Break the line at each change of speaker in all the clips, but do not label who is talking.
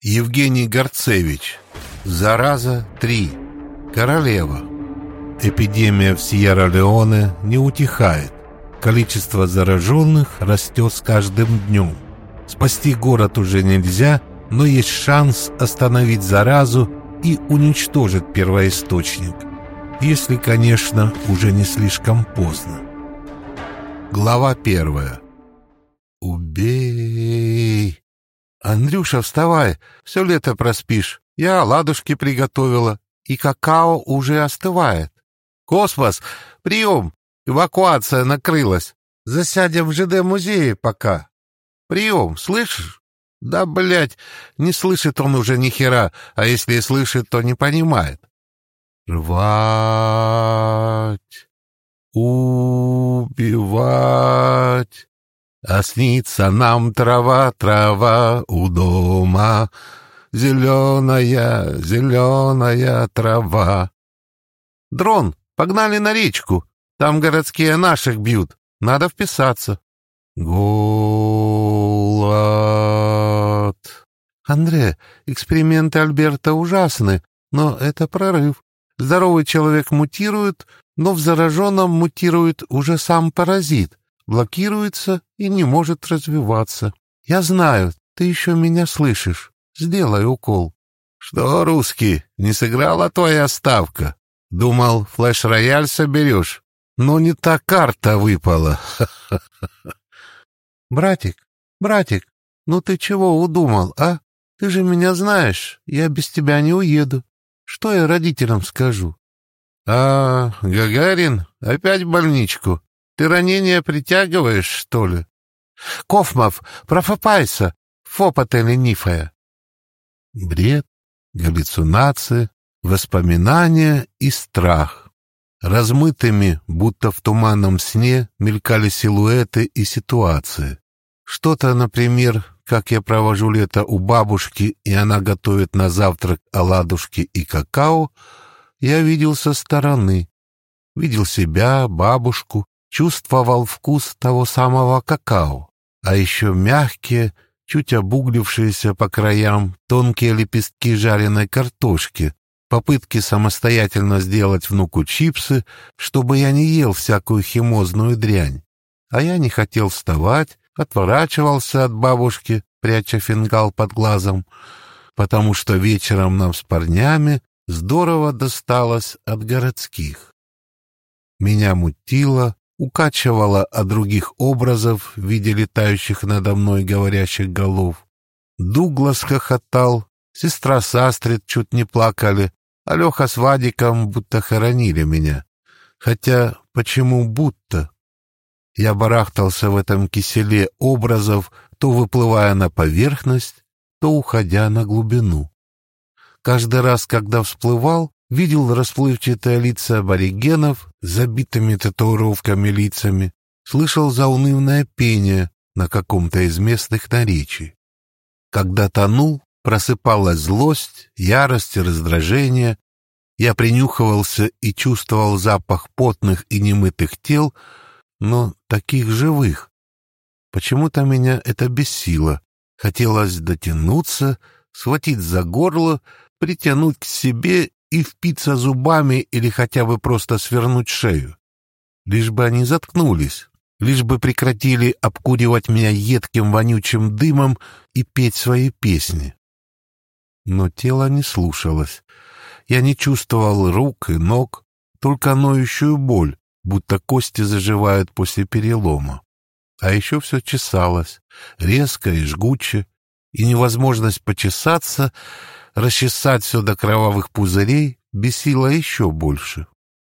Евгений Горцевич. Зараза 3. Королева. Эпидемия в Сьерра-Леоне не утихает. Количество зараженных растет с каждым днем. Спасти город уже нельзя, но есть шанс остановить заразу и уничтожить первоисточник. Если, конечно, уже не слишком поздно. Глава 1. Убей! Андрюша, вставай, все лето проспишь. Я оладушки приготовила, и какао уже остывает. Космос, прием! Эвакуация накрылась. Засядем в ЖД-музее пока. Прием, слышишь? Да, блядь, не слышит он уже ни хера, а если и слышит, то не понимает. Рвать, убивать, а снится нам трава, трава у дома, зеленая, зеленая трава. Дрон, погнали на речку, там городские наших бьют, надо вписаться. Голод. Андре, эксперименты Альберта ужасны, но это прорыв. Здоровый человек мутирует, но в зараженном мутирует уже сам паразит, блокируется и не может развиваться. Я знаю, ты еще меня слышишь. Сделай укол. Что, русский, не сыграла твоя ставка? Думал, флеш-рояль соберешь, но не та карта выпала. Братик, ну ты чего удумал, а? Ты же меня знаешь, я без тебя не уеду. Что я родителям скажу? А, Гагарин, опять в больничку? Ты ранения притягиваешь, что ли? Кофмов, профопайся, фопота ленифая. Бред, галлюцинации, воспоминания и страх. Размытыми, будто в туманном сне, мелькали силуэты и ситуации. Что-то, например, как я провожу лето у бабушки, и она готовит на завтрак оладушки и какао, я видел со стороны. Видел себя, бабушку, чувствовал вкус того самого какао. А еще мягкие, чуть обуглившиеся по краям тонкие лепестки жареной картошки, попытки самостоятельно сделать внуку чипсы, чтобы я не ел всякую химозную дрянь. А я не хотел вставать, отворачивался от бабушки, пряча фингал под глазом, потому что вечером нам с парнями здорово досталось от городских. Меня мутило, укачивало от других образов в виде летающих надо мной говорящих голов. Дуглас хохотал, сестра с Астрид чуть не плакали, а Леха с Вадиком будто хоронили меня. Хотя, почему будто? Я барахтался в этом киселе образов, то выплывая на поверхность, то уходя на глубину. Каждый раз, когда всплывал, видел расплывчатые лица аборигенов с забитыми татуировками лицами, слышал заунывное пение на каком-то из местных наречий. Когда тонул, просыпалась злость, ярость и раздражение. Я принюхивался и чувствовал запах потных и немытых тел, но таких живых. Почему-то меня это бесило. Хотелось дотянуться, схватить за горло, притянуть к себе и впиться зубами или хотя бы просто свернуть шею. Лишь бы они заткнулись, лишь бы прекратили обкуривать меня едким вонючим дымом и петь свои песни. Но тело не слушалось. Я не чувствовал рук и ног, только ноющую боль, будто кости заживают после перелома. А еще все чесалось, резко и жгуче, и невозможность почесаться, расчесать все до кровавых пузырей, бесило еще больше.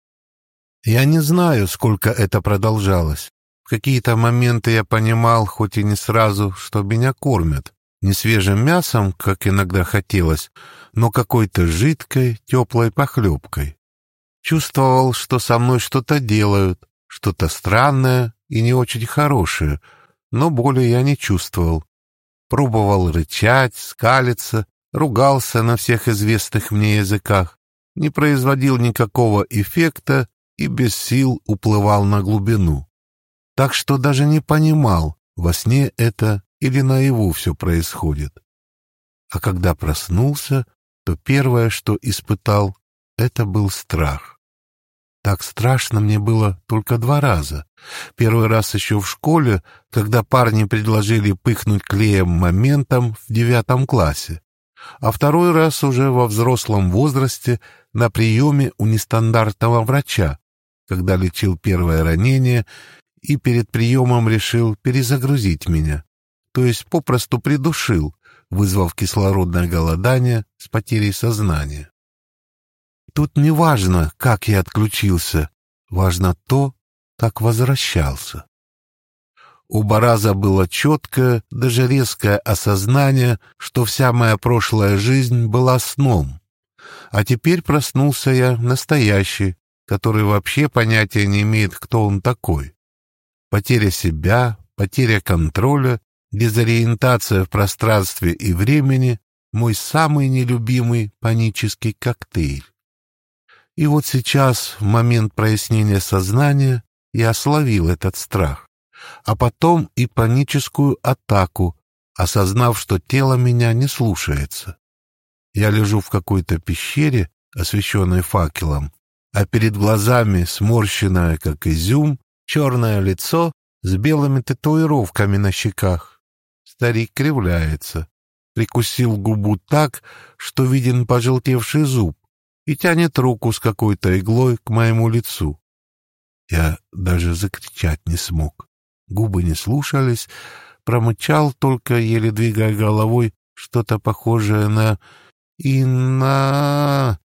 Я не знаю, сколько это продолжалось. В какие-то моменты я понимал, хоть и не сразу, что меня кормят. Не свежим мясом, как иногда хотелось, но какой-то жидкой, теплой похлебкой. Чувствовал, что со мной что-то делают, что-то странное и не очень хорошее, но боли я не чувствовал. Пробовал рычать, скалиться, ругался на всех известных мне языках, не производил никакого эффекта и без сил уплывал на глубину. Так что даже не понимал, во сне это или наяву все происходит. А когда проснулся, то первое, что испытал, это был страх. Так страшно мне было только 2 раза. Первый раз еще в школе, когда парни предложили пыхнуть клеем моментом в 9 классе. А второй раз уже во взрослом возрасте на приеме у нестандартного врача, когда лечил первое ранение и перед приемом решил перезагрузить меня, то есть попросту придушил, вызвав кислородное голодание с потерей сознания. Тут не важно, как я отключился, важно то, как возвращался. Оба раза было четкое, даже резкое осознание, что вся моя прошлая жизнь была сном. А теперь проснулся я настоящий, который вообще понятия не имеет, кто он такой. Потеря себя, потеря контроля, дезориентация в пространстве и времени — мой самый нелюбимый панический коктейль. И вот сейчас, в момент прояснения сознания, я словил этот страх, а потом и паническую атаку, осознав, что тело меня не слушается. Я лежу в какой-то пещере, освещенной факелом, а перед глазами сморщенное, как изюм, черное лицо с белыми татуировками на щеках. Старик кривляется, прикусил губу так, что виден пожелтевший зуб, и тянет руку с какой-то иглой к моему лицу. Я даже закричать не смог. Губы не слушались, промычал только, еле двигая головой, что-то похожее на «Инна!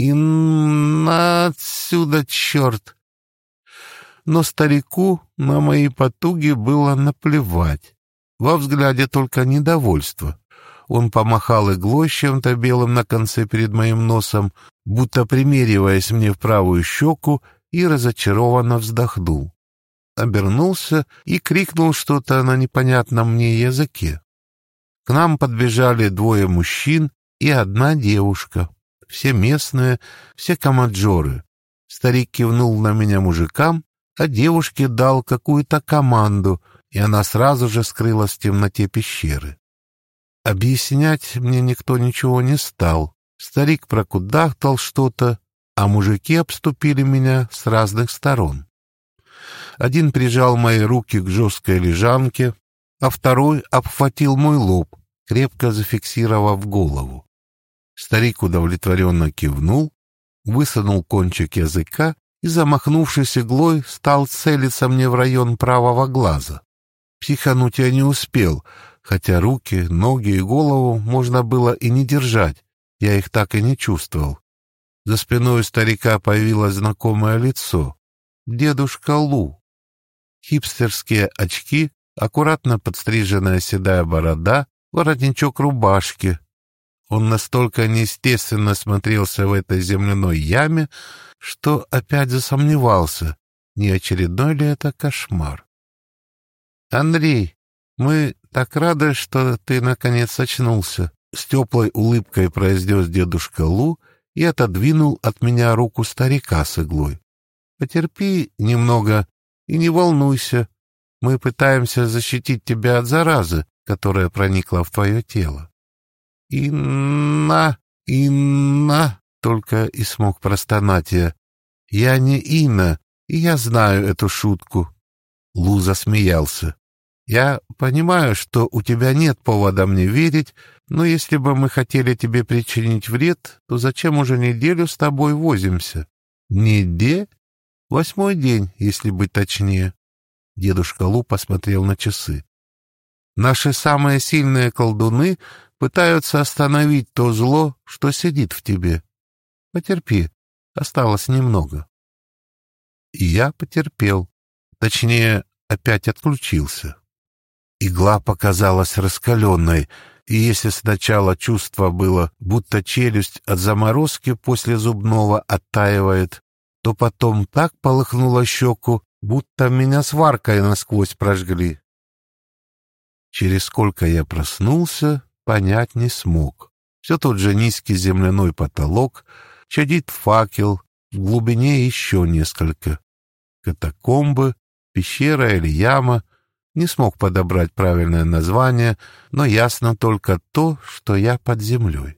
Инна отсюда, черт!» Но старику на мои потуги было наплевать. Во взгляде только недовольство. Он помахал иглой с чем-то белым на конце перед моим носом, будто примериваясь мне в правую щеку, и разочарованно вздохнул. Обернулся и крикнул что-то на непонятном мне языке. К нам подбежали 2 мужчин и 1 девушка. Все местные, все комаджоры. Старик кивнул на меня мужикам, а девушке дал какую-то команду, и она сразу же скрылась в темноте пещеры. Объяснять мне никто ничего не стал. Старик прокудахтал что-то, а мужики обступили меня с разных сторон. Один прижал мои руки к жесткой лежанке, а второй обхватил мой лоб, крепко зафиксировав голову. Старик удовлетворенно кивнул, высунул кончик языка и, замахнувшись иглой, стал целиться мне в район правого глаза. Психануть я не успел, хотя руки, ноги и голову можно было и не держать, я их так и не чувствовал. За спиной старика появилось знакомое лицо — дедушка Лу. Хипстерские очки, аккуратно подстриженная седая борода, воротничок рубашки. Он настолько неестественно смотрелся в этой земляной яме, что опять засомневался, не очередной ли это кошмар. «Андрей, мы так рады, что ты наконец очнулся», — с теплой улыбкой произнес дедушка Лу и отодвинул от меня руку старика с иглой. «Потерпи немного и не волнуйся. Мы пытаемся защитить тебя от заразы, которая проникла в твое тело». «Инна, Инна!» — только и смог простонать я. «Я не Инна, и я знаю эту шутку». Лу засмеялся. «Я понимаю, что у тебя нет повода мне верить, но если бы мы хотели тебе причинить вред, то зачем уже неделю с тобой возимся?» «Недель? 8-й день, если быть точнее». Дедушка Лу посмотрел на часы. «Наши самые сильные колдуны пытаются остановить то зло, что сидит в тебе. Потерпи, осталось немного». И я потерпел, точнее, опять отключился. Игла показалась раскаленной, и если сначала чувство было, будто челюсть от заморозки после зубного оттаивает, то потом так полыхнуло щеку, будто меня сваркой насквозь прожгли. Через сколько я проснулся, понять не смог. Все тот же низкий земляной потолок, чадит факел, в глубине еще несколько. Катакомбы, пещера или яма, Не смог подобрать правильное название, но ясно только то, что я под землей.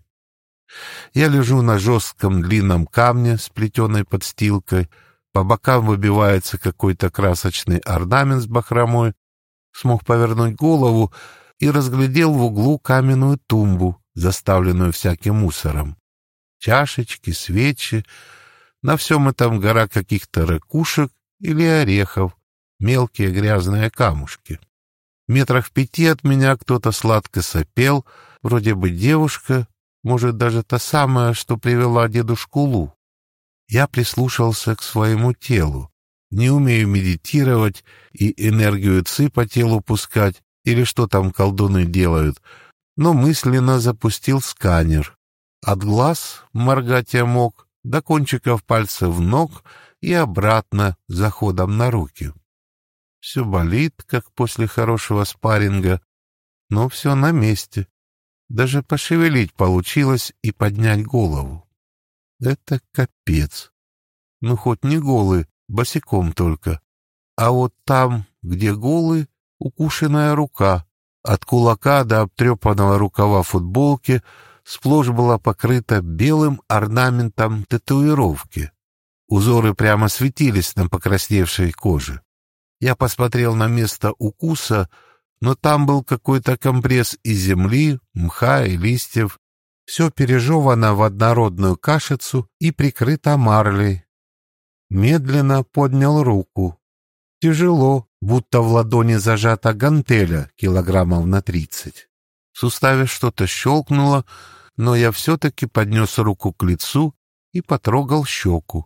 Я лежу на жестком длинном камне с плетеной подстилкой, по бокам выбивается какой-то красочный орнамент с бахромой, смог повернуть голову и разглядел в углу каменную тумбу, заставленную всяким мусором. Чашечки, свечи, на всем этом гора каких-то ракушек или орехов, мелкие грязные камушки. Метрах в 5 от меня кто-то сладко сопел, вроде бы девушка, может, даже та самая, что привела дедушку Лу. Я прислушался к своему телу. Не умею медитировать и энергию ци по телу пускать, или что там колдуны делают, но мысленно запустил сканер. От глаз моргать я мог, до кончиков пальцев ног и обратно заходом на руки. Все болит, как после хорошего спарринга, но все на месте. Даже пошевелить получилось и поднять голову. Это капец. Ну, хоть не голый, босиком только. А вот там, где голый, укушенная рука. От кулака до обтрепанного рукава футболки сплошь была покрыта белым орнаментом татуировки. Узоры прямо светились на покрасневшей коже. Я посмотрел на место укуса, но там был какой-то компресс из земли, мха и листьев. Все пережевано в однородную кашицу и прикрыто марлей. Медленно поднял руку. Тяжело, будто в ладони зажата гантеля килограммов на 30. В суставе что-то щелкнуло, но я все-таки поднес руку к лицу и потрогал щеку.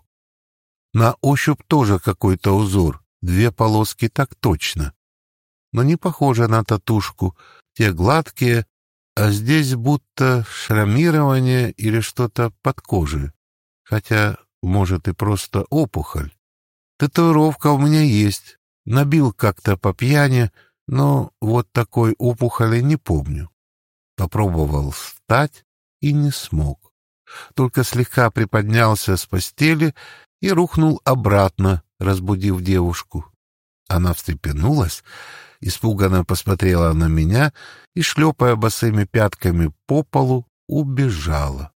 На ощупь тоже какой-то узор, 2 полоски так точно. Но не похоже на татушку, те гладкие, а здесь будто шрамирование или что-то под кожей. Хотя, может, и просто опухоль. Татуировка у меня есть, набил как-то по пьяни, но вот такой опухоли не помню. Попробовал встать и не смог. Только слегка приподнялся с постели и рухнул обратно, разбудив девушку. Она встрепенулась, испуганно посмотрела на меня и, шлепая босыми пятками по полу, убежала.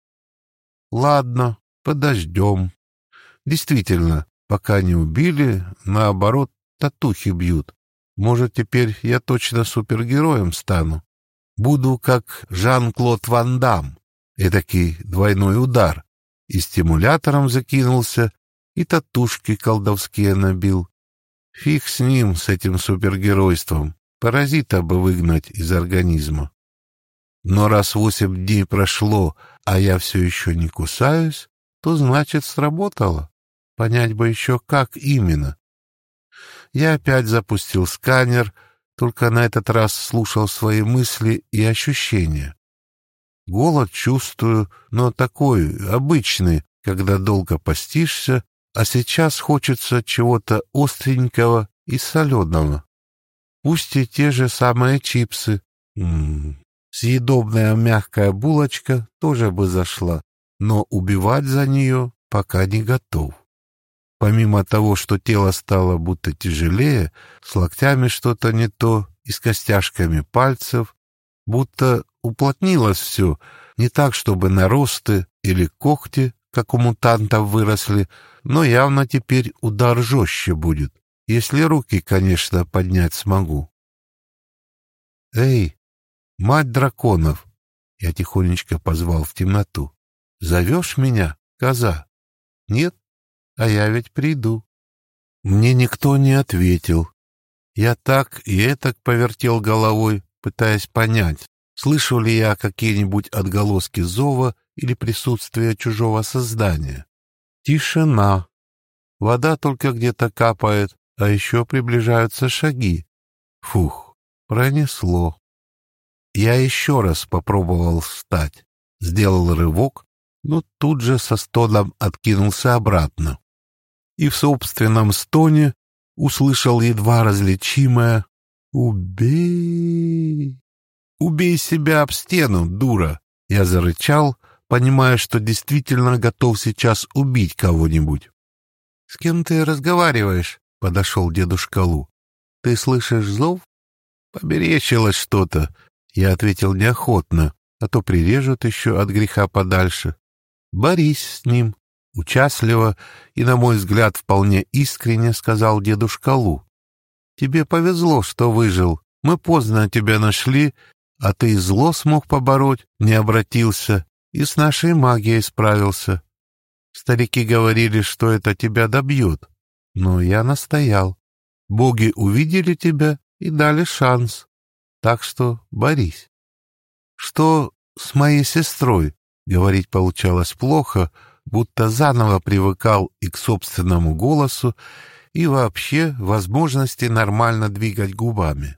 Ладно, подождем. Действительно, пока не убили, наоборот, татухи бьют. Может, теперь я точно супергероем стану. Буду как Жан-Клод Ван Дамм, эдакий двойной удар. И стимулятором закинулся, и татушки колдовские набил. Фиг с ним, с этим супергеройством. Паразита бы выгнать из организма. Но раз 8 дней прошло, а я все еще не кусаюсь, то значит сработало. Понять бы еще, как именно. Я опять запустил сканер, только на этот раз слушал свои мысли и ощущения. Голод чувствую, но такой, обычный, когда долго постишься, а сейчас хочется чего-то остренького и соленого. Пусть и те же самые чипсы. Съедобная мягкая булочка тоже бы зашла, но убивать за нее пока не готов. Помимо того, что тело стало будто тяжелее, с локтями что-то не то и с костяшками пальцев, будто уплотнилось все, не так, чтобы наросты или когти, как у мутантов, выросли, но явно теперь удар жестче будет, если руки, конечно, поднять смогу. «Эй, мать драконов!» — я тихонечко позвал в темноту. «Зовешь меня, коза?» «Нет? А я ведь приду». Мне никто не ответил. Я так и этак повертел головой, пытаясь понять, слышу ли я какие-нибудь отголоски зова или присутствия чужого создания. Тишина. Вода только где-то капает, а еще приближаются шаги. Фух, пронесло. Я еще раз попробовал встать. Сделал рывок, но тут же со стоном откинулся обратно. И в собственном стоне услышал едва различимое «Убей! Убей себя об стену, дура!» Я зарычал, понимая, что действительно готов сейчас убить кого-нибудь. «С кем ты разговариваешь?» — подошел дедушка Лу. «Ты слышишь зов? Поберещилось что-то. Я ответил неохотно, а то прирежут еще от греха подальше. Борись с ним. Участливо и, на мой взгляд, вполне искренне сказал дедушка Лу. Тебе повезло, что выжил. Мы поздно тебя нашли, а ты и зло смог побороть, не обратился, и с нашей магией справился. Старики говорили, что это тебя добьет, но я настоял. Боги увидели тебя и дали шанс, так что борись. Что с моей сестрой? Говорить получалось плохо, будто заново привыкал и к собственному голосу, и вообще возможности нормально двигать губами.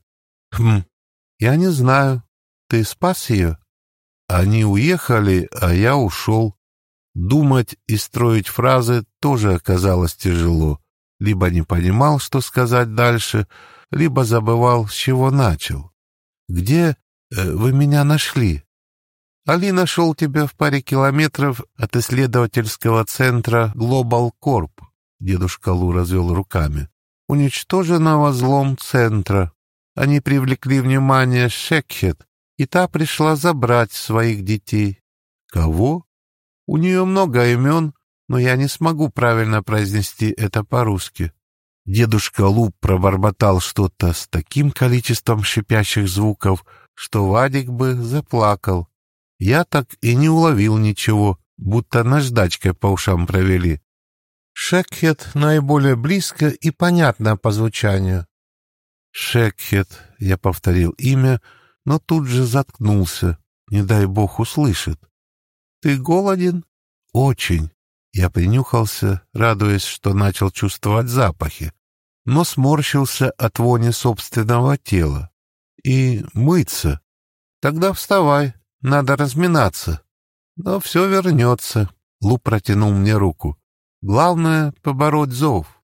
Я не знаю. Ты спас ее? Они уехали, а я ушел. Думать и строить фразы тоже оказалось тяжело. Либо не понимал, что сказать дальше, либо забывал, с чего начал. Где вы меня нашли? Али нашел тебя в паре километров от исследовательского центра Global Corp. Дедушка Лу развел руками. Уничтоженного злом центра. Они привлекли внимание Шекхет, и та пришла забрать своих детей. Кого? У нее много имен, но я не смогу правильно произнести это по-русски. Дедушка Лу пробормотал что-то с таким количеством шипящих звуков, что Вадик бы заплакал. Я так и не уловил ничего, будто наждачкой по ушам провели. Шекхет наиболее близко и понятно по звучанию. Шекхет, я повторил имя, но тут же заткнулся, не дай бог услышит. Ты голоден? Очень. Я принюхался, радуясь, что начал чувствовать запахи, но сморщился от вони собственного тела. И мыться. Тогда вставай. Надо разминаться. Но все вернется. Лу протянул мне руку. Главное — побороть зов.